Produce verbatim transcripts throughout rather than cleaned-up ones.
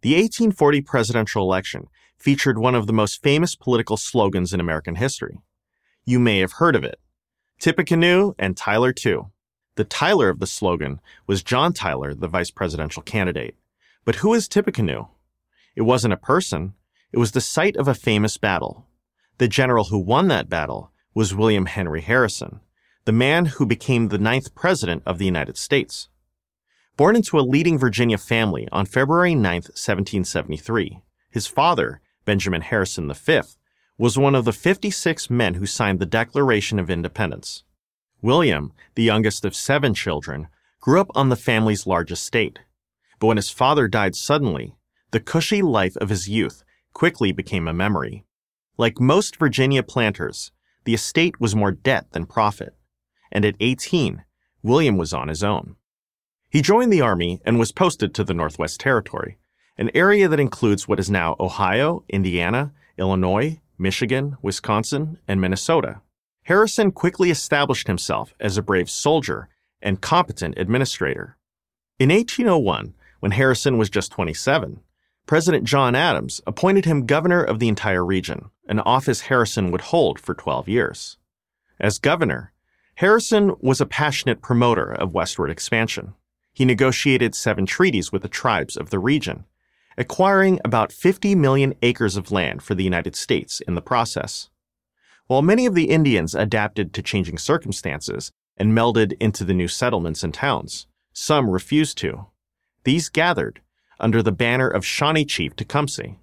The eighteen forty presidential election featured one of the most famous political slogans in American history. You may have heard of it. Tippecanoe and Tyler too. The Tyler of the slogan was John Tyler, the vice presidential candidate. But who is Tippecanoe? It wasn't a person. It was the site of a famous battle. The general who won that battle was William Henry Harrison, the man who became the ninth president of the United States. Born into a leading Virginia family on February ninth, seventeen seventy-three, his father, Benjamin Harrison the fifth, was one of the fifty-six men who signed the Declaration of Independence. William, the youngest of seven children, grew up on the family's large estate. But when his father died suddenly, the cushy life of his youth quickly became a memory. Like most Virginia planters, the estate was more debt than profit, and at eighteen, William was on his own. He joined the Army and was posted to the Northwest Territory, an area that includes what is now Ohio, Indiana, Illinois, Michigan, Wisconsin, and Minnesota. Harrison quickly established himself as a brave soldier and competent administrator. In eighteen oh one, when Harrison was just twenty-seven, President John Adams appointed him governor of the entire region, an office Harrison would hold for twelve years. As governor, Harrison was a passionate promoter of westward expansion. He negotiated seven treaties with the tribes of the region, acquiring about fifty million acres of land for the United States in the process. While many of the Indians adapted to changing circumstances and melded into the new settlements and towns, some refused to. These gathered under the banner of Shawnee Chief Tecumseh.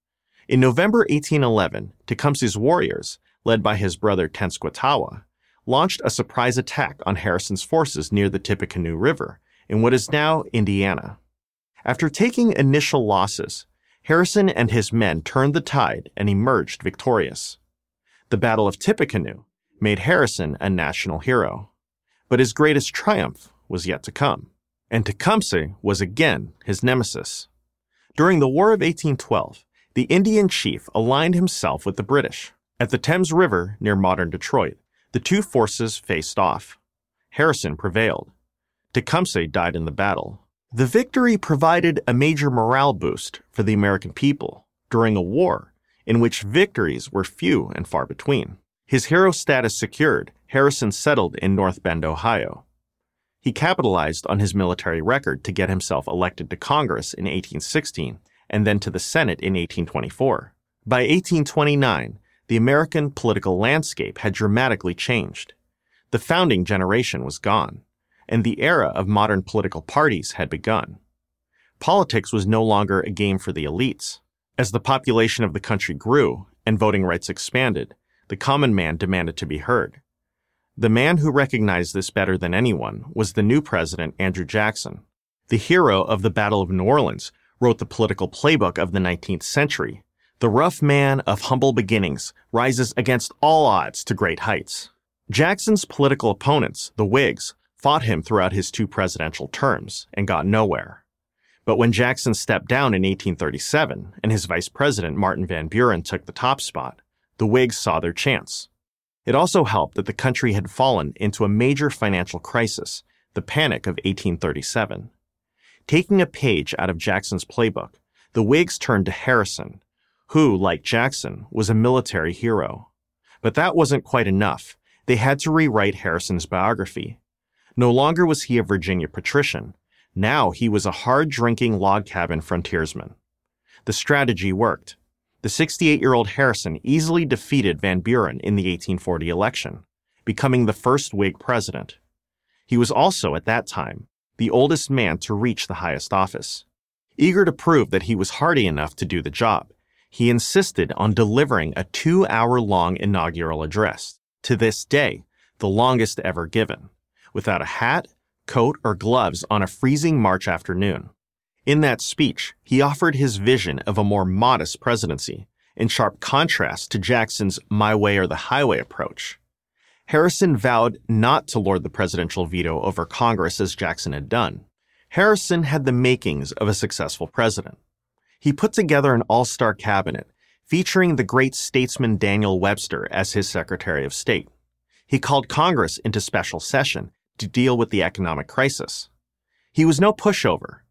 In November eighteen eleven, Tecumseh's warriors, led by his brother Tenskwatawa, launched a surprise attack on Harrison's forces near the Tippecanoe River in what is now Indiana. After taking initial losses, Harrison and his men turned the tide and emerged victorious. The Battle of Tippecanoe made Harrison a national hero, but his greatest triumph was yet to come, and Tecumseh was again his nemesis. During the War of eighteen twelve, the Indian chief aligned himself with the British. At the Thames River near modern Detroit, the two forces faced off. Harrison prevailed. Tecumseh died in the battle. The victory provided a major morale boost for the American people during a war in which victories were few and far between. His hero status secured, Harrison settled in North Bend, Ohio. He capitalized on his military record to get himself elected to Congress in eighteen sixteen and then to the Senate in eighteen twenty-four. By eighteen twenty-nine, the American political landscape had dramatically changed. The founding generation was gone, and the era of modern political parties had begun. Politics was no longer a game for the elites. As the population of the country grew and voting rights expanded, the common man demanded to be heard. The man who recognized this better than anyone was the new president, Andrew Jackson. The hero of the Battle of New Orleans wrote the political playbook of the nineteenth century. The rough man of humble beginnings rises against all odds to great heights. Jackson's political opponents, the Whigs, fought him throughout his two presidential terms and got nowhere. But when Jackson stepped down in eighteen thirty-seven and his vice president, Martin Van Buren, took the top spot, the Whigs saw their chance. It also helped that the country had fallen into a major financial crisis, the Panic of eighteen thirty-seven. Taking a page out of Jackson's playbook, the Whigs turned to Harrison, who, like Jackson, was a military hero. But that wasn't quite enough. They had to rewrite Harrison's biography. No longer was he a Virginia patrician. Now he was a hard-drinking log cabin frontiersman. The strategy worked. The sixty-eight-year-old Harrison easily defeated Van Buren in the eighteen forty election, becoming the first Whig president. He was also, at that time, the oldest man to reach the highest office. Eager to prove that he was hardy enough to do the job, he insisted on delivering a two-hour-long inaugural address, to this day, the longest ever given, without a hat, coat, or gloves on a freezing March afternoon. In that speech, he offered his vision of a more modest presidency, in sharp contrast to Jackson's my way or the highway approach. Harrison vowed not to lord the presidential veto over Congress as Jackson had done. Harrison had the makings of a successful president. He put together an all-star cabinet, featuring the great statesman Daniel Webster as his Secretary of State. He called Congress into special session to deal with the economic crisis. He was no pushover.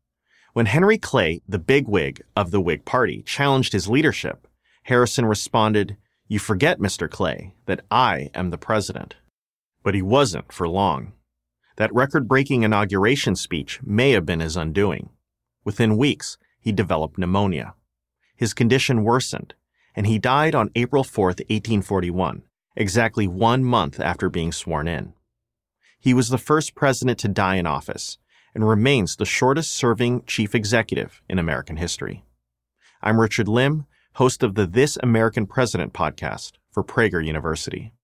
When Henry Clay, the bigwig of the Whig Party, challenged his leadership, Harrison responded, "You forget, Mister Clay, that I am the president." But he wasn't for long. That record-breaking inauguration speech may have been his undoing. Within weeks, he developed pneumonia. His condition worsened, and he died on April fourth, eighteen forty-one, exactly one month after being sworn in. He was the first president to die in office and remains the shortest-serving chief executive in American history. I'm Richard Lim, host of the This American President podcast for Prager University.